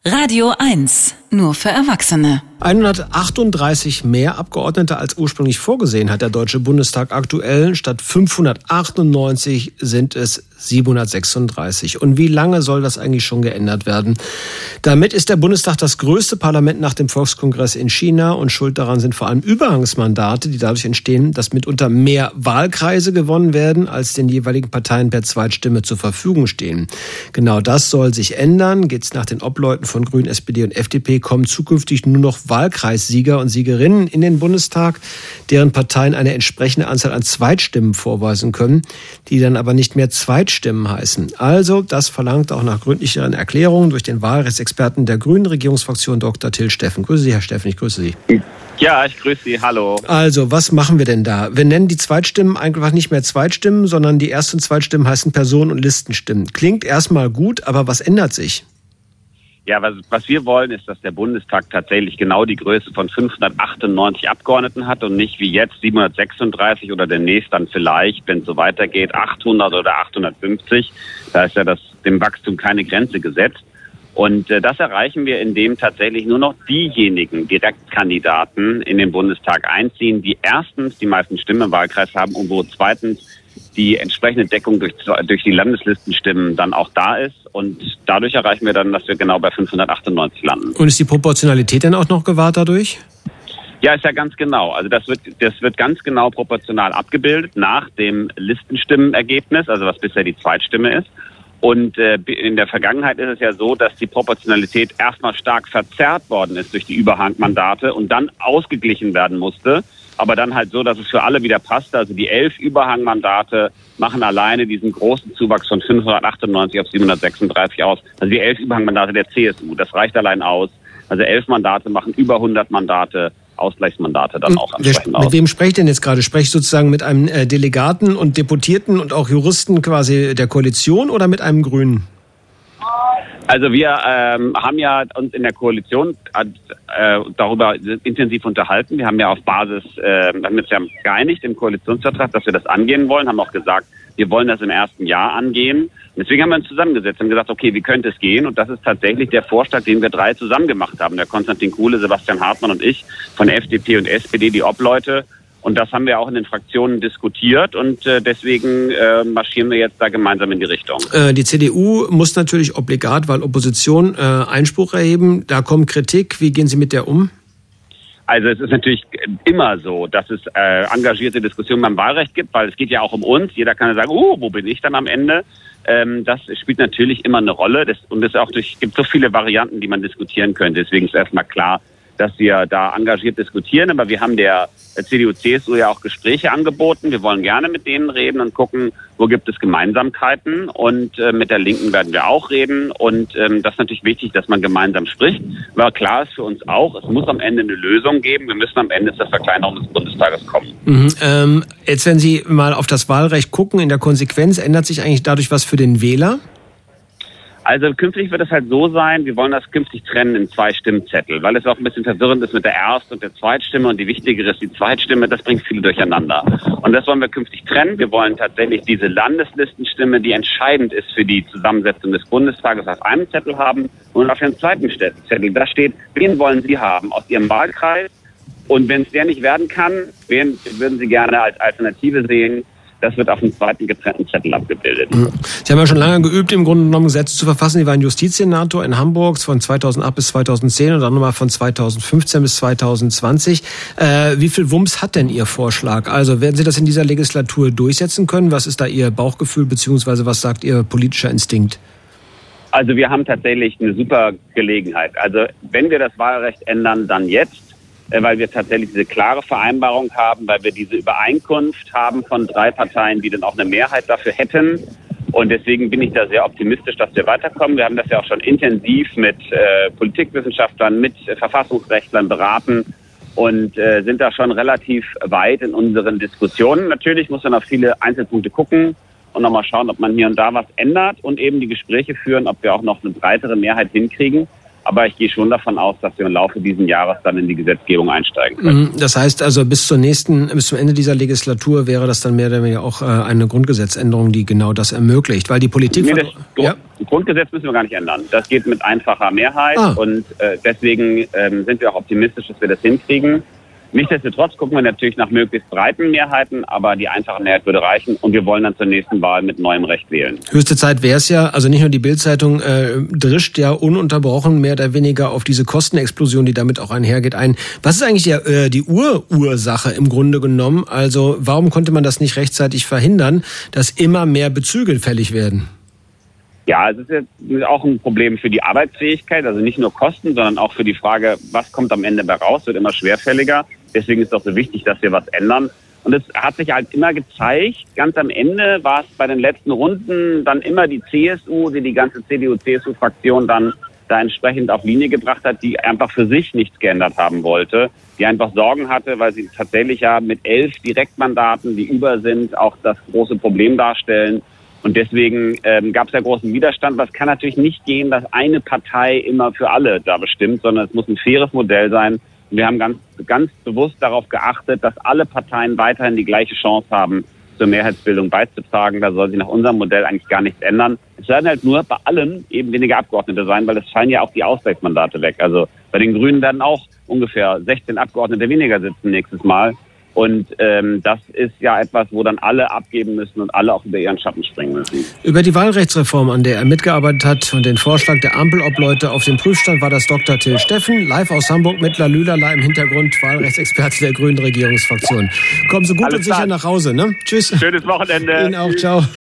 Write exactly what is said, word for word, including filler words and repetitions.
Radio eins, nur für Erwachsene. hundertachtunddreißig mehr Abgeordnete als ursprünglich vorgesehen hat der Deutsche Bundestag aktuell. Statt fünfhundertachtundneunzig sind es siebenhundertsechsunddreißig. Und wie lange soll das eigentlich schon geändert werden? Damit ist der Bundestag das größte Parlament nach dem Volkskongress in China. Und schuld daran sind vor allem Überhangsmandate, die dadurch entstehen, dass mitunter mehr Wahlkreise gewonnen werden, als den jeweiligen Parteien per Zweitstimme zur Verfügung stehen. Genau das soll sich ändern. Geht's nach den Obleuten von Grünen, S P D und F D P, kommen zukünftig nur noch Wahlkreissieger und Siegerinnen in den Bundestag, deren Parteien eine entsprechende Anzahl an Zweitstimmen vorweisen können, die dann aber nicht mehr Zweitstimmen heißen. Also, das verlangt auch nach gründlicheren Erklärungen durch den Wahlrechtsexperten der Grünen Regierungsfraktion Doktor Till Steffen. Grüße Sie, Herr Steffen, ich grüße Sie. Ja, ich grüße Sie, hallo. Also, was machen wir denn da? Wir nennen die Zweitstimmen einfach nicht mehr Zweitstimmen, sondern die Erst- und Zweitstimmen heißen Personen- und Listenstimmen. Klingt erstmal gut, aber was ändert sich? Ja, was, was wir wollen, ist, dass der Bundestag tatsächlich genau die Größe von fünfhundertachtundneunzig Abgeordneten hat und nicht wie jetzt siebenhundertsechsunddreißig oder demnächst dann vielleicht, wenn es so weitergeht, achthundert oder achthundertfünfzig. Da ist ja das, dem Wachstum keine Grenze gesetzt. Und äh, das erreichen wir, indem tatsächlich nur noch diejenigen Direktkandidaten in den Bundestag einziehen, die erstens die meisten Stimmen im Wahlkreis haben und wo zweitens die entsprechende Deckung durch, durch die Landeslistenstimmen dann auch da ist. Und dadurch erreichen wir dann, dass wir genau bei fünfhundertachtundneunzig landen. Und ist die Proportionalität denn auch noch gewahrt dadurch? Ja, ist ja ganz genau. Also das wird, das wird ganz genau proportional abgebildet nach dem Listenstimmenergebnis, also was bisher die Zweitstimme ist. Und äh, in der Vergangenheit ist es ja so, dass die Proportionalität erstmal stark verzerrt worden ist durch die Überhangmandate und dann ausgeglichen werden musste. Aber dann halt so, dass es für alle wieder passt. Also die elf Überhangmandate machen alleine diesen großen Zuwachs von fünfhundertachtundneunzig auf siebenhundertsechsunddreißig aus. Also die elf Überhangmandate der C S U, das reicht allein aus. Also elf Mandate machen über hundert Mandate, Ausgleichsmandate dann auch entsprechend aus. Mit wem spreche ich denn jetzt gerade? Spreche ich sozusagen mit einem äh, Delegaten und Deputierten und auch Juristen quasi der Koalition oder mit einem Grünen? Also wir ähm, haben ja uns in der Koalition äh, darüber intensiv unterhalten. Wir haben ja auf Basis, äh, wir haben uns ja geeinigt im Koalitionsvertrag, dass wir das angehen wollen, haben auch gesagt, wir wollen das im ersten Jahr angehen. Und deswegen haben wir uns zusammengesetzt und gesagt, okay, wie könnte es gehen? Und das ist tatsächlich der Vorschlag, den wir drei zusammen gemacht haben. Der Konstantin Kuhle, Sebastian Hartmann und ich von F D P und S P D, die Obleute. Und das haben wir auch in den Fraktionen diskutiert und äh, deswegen äh, marschieren wir jetzt da gemeinsam in die Richtung. Äh, die C D U muss natürlich obligat, weil Opposition, äh, Einspruch erheben. Da kommt Kritik. Wie gehen Sie mit der um? Also es ist natürlich immer so, dass es äh, engagierte Diskussionen beim Wahlrecht gibt, weil es geht ja auch um uns. Jeder kann ja sagen, oh, wo bin ich dann am Ende? Ähm, das spielt natürlich immer eine Rolle. Das, und es auch durch, gibt so viele Varianten, die man diskutieren könnte. Deswegen ist erstmal klar, dass wir da engagiert diskutieren. Aber wir haben der C D U C S U ja auch Gespräche angeboten. Wir wollen gerne mit denen reden und gucken, wo gibt es Gemeinsamkeiten. Und äh, mit der Linken werden wir auch reden. Und ähm, das ist natürlich wichtig, dass man gemeinsam spricht. Aber klar ist für uns auch, es muss am Ende eine Lösung geben. Wir müssen am Ende zur Verkleinerung des Bundestages kommen. Mhm, ähm, jetzt, wenn Sie mal auf das Wahlrecht gucken, in der Konsequenz, ändert sich eigentlich dadurch was für den Wähler? Also künftig wird es halt so sein, wir wollen das künftig trennen in zwei Stimmzettel, weil es auch ein bisschen verwirrend ist mit der Erst- und der Zweitstimme und die wichtigere ist die Zweitstimme, das bringt viele durcheinander. Und das wollen wir künftig trennen. Wir wollen tatsächlich diese Landeslistenstimme, die entscheidend ist für die Zusammensetzung des Bundestages, auf einem Zettel haben und auf dem zweiten Zettel. Da steht, wen wollen Sie haben aus Ihrem Wahlkreis? Und wenn es der nicht werden kann, wen würden Sie gerne als Alternative sehen? Das wird auf dem zweiten getrennten Zettel abgebildet. Sie haben ja schon lange geübt, im Grunde genommen Gesetze zu verfassen. Sie waren Justizsenator in Hamburg von zweitausendacht bis zweitausendzehn und dann nochmal von zweitausendfünfzehn bis zweitausendzwanzig. Äh, wie viel Wumms hat denn Ihr Vorschlag? Also werden Sie das in dieser Legislatur durchsetzen können? Was ist da Ihr Bauchgefühl beziehungsweise was sagt Ihr politischer Instinkt? Also wir haben tatsächlich eine super Gelegenheit. Also wenn wir das Wahlrecht ändern, dann jetzt. Weil wir tatsächlich diese klare Vereinbarung haben, weil wir diese Übereinkunft haben von drei Parteien, die dann auch eine Mehrheit dafür hätten. Und deswegen bin ich da sehr optimistisch, dass wir weiterkommen. Wir haben das ja auch schon intensiv mit äh, Politikwissenschaftlern, mit äh, Verfassungsrechtlern beraten und äh, sind da schon relativ weit in unseren Diskussionen. Natürlich muss man auf viele Einzelpunkte gucken und nochmal schauen, ob man hier und da was ändert und eben die Gespräche führen, ob wir auch noch eine breitere Mehrheit hinkriegen. Aber ich gehe schon davon aus, dass wir im Laufe dieses Jahres dann in die Gesetzgebung einsteigen können. Das heißt also, bis zur nächsten, bis zum Ende dieser Legislatur wäre das dann mehr oder weniger auch eine Grundgesetzänderung, die genau das ermöglicht, weil die Politik... Nee, von, das ja? Grundgesetz müssen wir gar nicht ändern. Das geht mit einfacher Mehrheit ah. und äh, deswegen ähm, sind wir auch optimistisch, dass wir das hinkriegen. Nichtsdestotrotz gucken wir natürlich nach möglichst breiten Mehrheiten, aber die einfache Mehrheit würde reichen und wir wollen dann zur nächsten Wahl mit neuem Recht wählen. Höchste Zeit wäre es ja, also nicht nur die Bild-Zeitung äh, drischt ja ununterbrochen mehr oder weniger auf diese Kostenexplosion, die damit auch einhergeht, ein. Was ist eigentlich die, äh, die Ur-Ursache im Grunde genommen? Also warum konnte man das nicht rechtzeitig verhindern, dass immer mehr Bezüge fällig werden? Ja, es ist jetzt auch ein Problem für die Arbeitsfähigkeit, also nicht nur Kosten, sondern auch für die Frage, was kommt am Ende bei raus, wird immer schwerfälliger. Deswegen ist es auch so wichtig, dass wir was ändern. Und es hat sich halt immer gezeigt, ganz am Ende war es bei den letzten Runden dann immer die C S U, die die ganze C D U-C S U-Fraktion dann da entsprechend auf Linie gebracht hat, die einfach für sich nichts geändert haben wollte, die einfach Sorgen hatte, weil sie tatsächlich ja mit elf Direktmandaten, die über sind, auch das große Problem darstellen. Und deswegen ähm, gab es ja großen Widerstand. Was kann natürlich nicht gehen, dass eine Partei immer für alle da bestimmt, sondern es muss ein faires Modell sein. Und wir haben ganz, ganz bewusst darauf geachtet, dass alle Parteien weiterhin die gleiche Chance haben, zur Mehrheitsbildung beizutragen. Da soll sich nach unserem Modell eigentlich gar nichts ändern. Es werden halt nur bei allem eben weniger Abgeordnete sein, weil es fallen ja auch die Ausgleichsmandate weg. Also bei den Grünen werden auch ungefähr sechzehn Abgeordnete weniger sitzen nächstes Mal. Und ähm, das ist ja etwas, wo dann alle abgeben müssen und alle auch über ihren Schatten springen müssen. Über die Wahlrechtsreform, an der er mitgearbeitet hat und den Vorschlag der Ampelobleute auf dem Prüfstand, war das Doktor Till Steffen, live aus Hamburg mit Lalülala im Hintergrund, Wahlrechtsexperte der Grünen Regierungsfraktion. Kommen Sie gut Alles und sicher klar. nach Hause, ne? Tschüss. Schönes Wochenende. Ihnen auch, ciao.